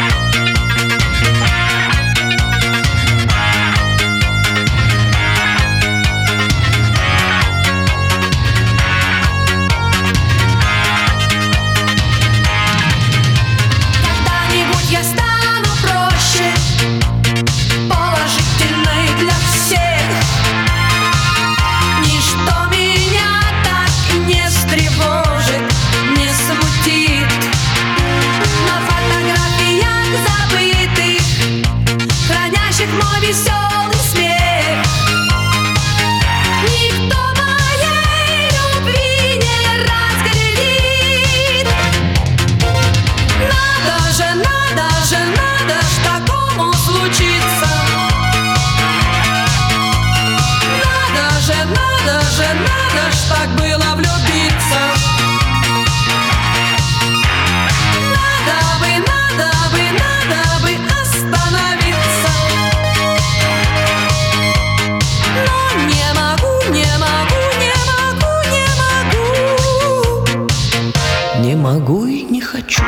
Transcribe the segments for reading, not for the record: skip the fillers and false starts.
Мой веселый смех. Никто моей любви не разглядит. Надо ж такому случиться. Надо ж так было влюбиться. Надо бы остановиться. Не могу и не хочу.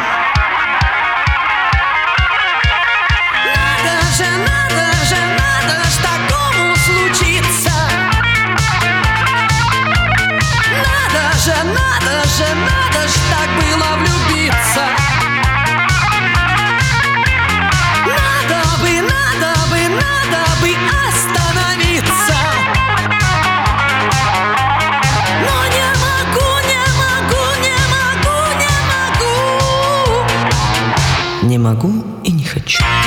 Надо ж такому случиться. Надо ж так было влюбиться. Надо бы остановиться. Но не могу. Не могу и не хочу.